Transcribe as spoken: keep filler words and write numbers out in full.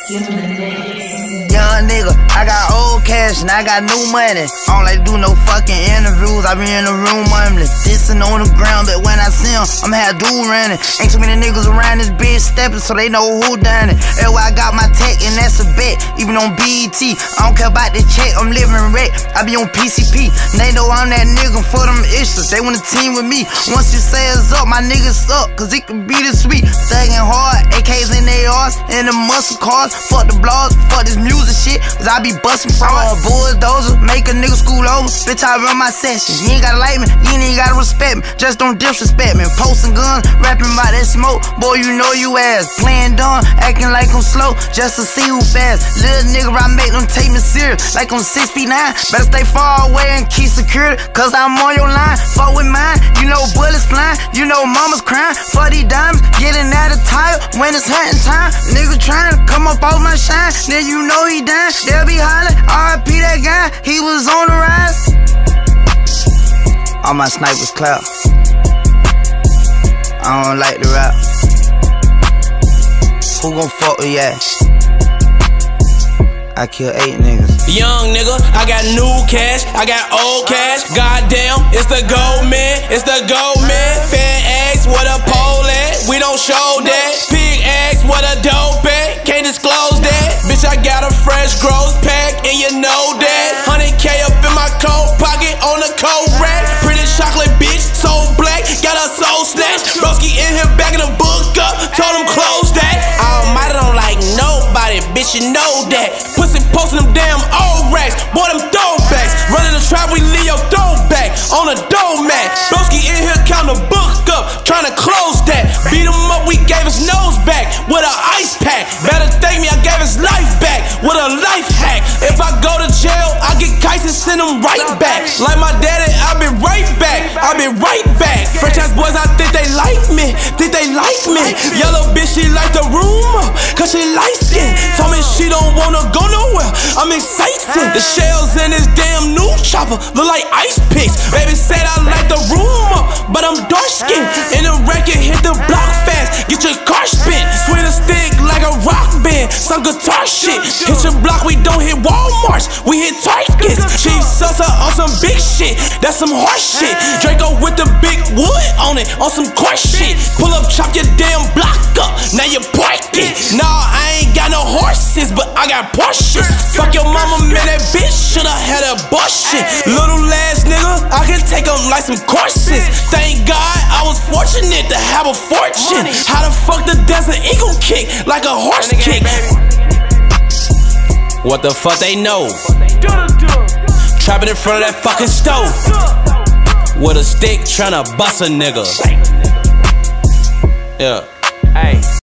Young nigga, I got old cash and I got new money. I don't like to do no fucking interviews, I be in the room mumbling. Dissing on the ground, but when I see him, I'ma have dude running. Ain't too many niggas around this bitch stepping, so they know who done it. That's why I got my tech and that's a bet, even on B E T. I don't care about the check, I'm living wreck. I be on P C P, and they know I'm that nigga for them issues. They wanna team with me. Once you say it's up, my niggas up, cause it can be this sweet. Thuggin' hard, A Ks in they arms, and the muscle cars. Fuck the blogs, fuck this music shit, cause I be bustin' fraud. Bulldozer, make a nigga school over. Bitch, I run my session. You ain't gotta like me, you ain't gotta respect me. Just don't disrespect me. Posting guns, rapping about that smoke. Boy, you know you ass. Playing dumb, acting like I'm slow, just to see who fast. Little nigga, I make them take me serious, like I'm six feet nine. Better stay far away and keep security, cause I'm on your line. Fuck with mine, you know bullets flying, you know mama's crying. For these diamonds, getting out of tire when it's hunting time. Nigga trying to come up off my shine, then you know he dying. They'll be hollering, R I P that guy, he was on the rise. All my snipers clout, I don't like the rap. Who gon' fuck with ya? I kill eight niggas. Young nigga, I got new cash, I got old cash. Goddamn, it's the gold man, it's the gold man. Fan ass, what a pole at? We don't show that. Pig ass, what a dope at? Can't disclose that. Bitch, I got a fresh gross pack, and you know that. one hundred K up in my coat pocket on the coat rack. Pretty chocolate bitch, so black, got her soul snatched. Broski in here backing the book up, told him close that. Almighty don't like nobody, bitch, you know that. Pussy posting them damn old racks, boy, them throwbacks. Running the trap, we leave your throwback on a dough mat. Broski in here count the book up, trying to close that. Beat him up, we gave his nose back with an ice pack. Better thank me, I gave his life back with a life hack. If I go to jail, I get kites and send him right back. Like my daddy, I be right back, I be right back. French ass boys, I think they like me, think they like me. Yellow bitch, she like the room, cause she light skin. Told me she don't wanna go nowhere, I'm excited. The shells in this damn new chopper look like ice picks. Baby said I like the room up, but I'm dark skinned. In the record, hit the block fast, get your car spent. Swing a stick like a rock band, some guitar shit. Hit your block, we don't hit Walmarts, we hit Targets. Chief Sussa on some big shit, that's some horse shit. Draco with the big wood on it, on some course shit. Pull up, chop your damn block up, now you park it. Nah, I ain't got no horses, but I got Porsches. Fuck your mama, man, that bitch shoulda had a bullshit. Little ass nigga, I can take them like some courses. Thank God I was fortunate to have a fortune. How the fuck the Desert Eagle kick like a horse kick? What the fuck they know? Trapping in front of that fucking stove with a stick tryna bust a nigga. Yeah. Hey.